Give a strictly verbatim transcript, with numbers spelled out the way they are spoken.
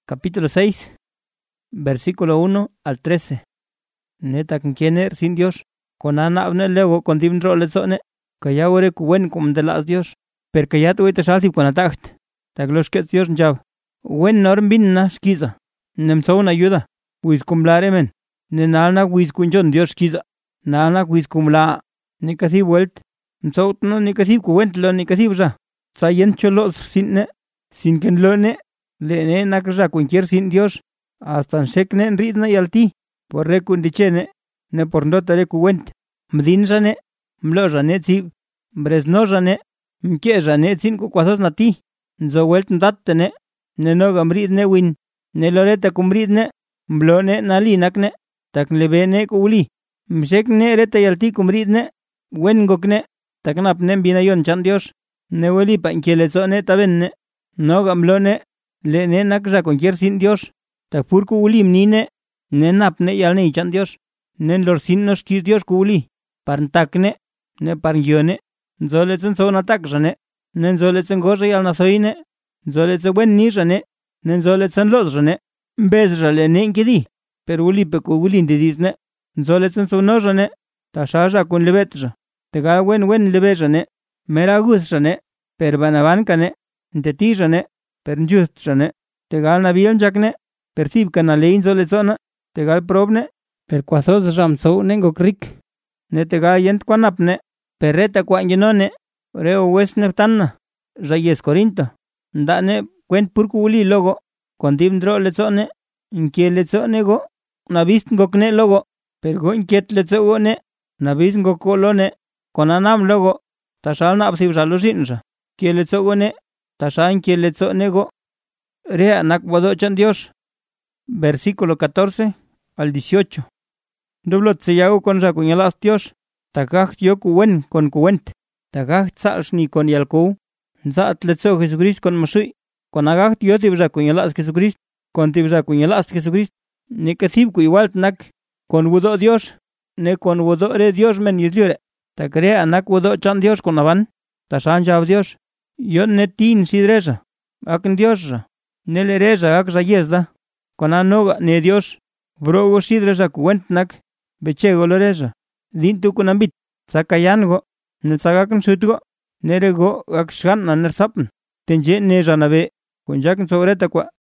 capítulo seis, versículo uno al trece. Neta quiene sin Dios, con ana abne luego con dim ro le zone, que ya ore cuen como de las Dios, per que ya tuite salti con atacht, taglos que Dios njab, wen norm bin na skiza, nem so una ayuda, wis cumlare men, ne nalna wis kunjon Dios skiza, nalna wis cumla, ni casi vuelt, so no ni casi cuent lo ni casi bza, sayen cholos sin ne, sin ken lo ne, le ne nakra cualquier sin Dios, hasta sekne ridna y alti, por recundichene, ne por no tare cuent, mdin jane, mlo jane tib, bresno jane, mke jane tin ku kwasos nati, zo welt ndattene, ne no gamrid ne win, ne loreta kumrid ne, mlo ne nali nakne, tak lebe ne kuli, mshek ne reta yalti kumrid ne, wen gokne, tak nap ne binayon chan Dios, ne weli pa inkele ne taben ne, no gamlo ne, le ne nakra cualquier sin Dios, tak pur kulim ni ne, ne nap ne yal ne chan Dios, ne lor sin nos kis Dios kuli, parntak ne, ne parngyone, nzoletzen so natak jane, ne nzoletzen goje yal nasoine, nzoletzen wen ni jane, ne nzoletzen los jane, bez jale ne inkidi, per uli pe kuli ndidizne, nzoletzen so no jane, ta shaja kun lebetra, te ga wen wen lebe jane, mera gus jane, per banaban kane, nteti jane, per njust jane, te ga nabil jakne, per tib kana lein zoletsona, te ga probne, per kwasos jam so nengo krik, ne te ga yent kwanapne, per reta kwanyenone, reo wes neptanna, rayes korinto, ndane kwent purkuli logo, kondim dro letsone, inkie letsone go, nabist ngokne logo, per go inkiet letsone, nabist ngokolone, konanam logo, tashal napsib shalushinja, kie letsone, tashan kie letsone go, rea nakwadochan Dios. Versículo catorce al dieciocho. Dublot se yago con racuñalas Dios, tagaj yo cuwen con cuwent, tagaj tzalshni con yalkou, zaat letzo Jesucrist con masui, con agaj yo tib racuñalas Jesucrist, con tib racuñalas Jesucrist, ne que tib ku igual nak, con wudo Dios, ne con wudo re Dios men yisliore, ta crea anak wudo chan Dios con avan, ta shan jab Dios, yo ne tin sidreza, ak Dios, ne le reza ak rayezda, con anoga ne Dios, brogo sidreza cuentnak, bechego loreza, dintu con ambit, sakayango, ne sagakan sutgo, nerego ak shan nanersapn, tenje ne janabe, con jakan sobreta kwa,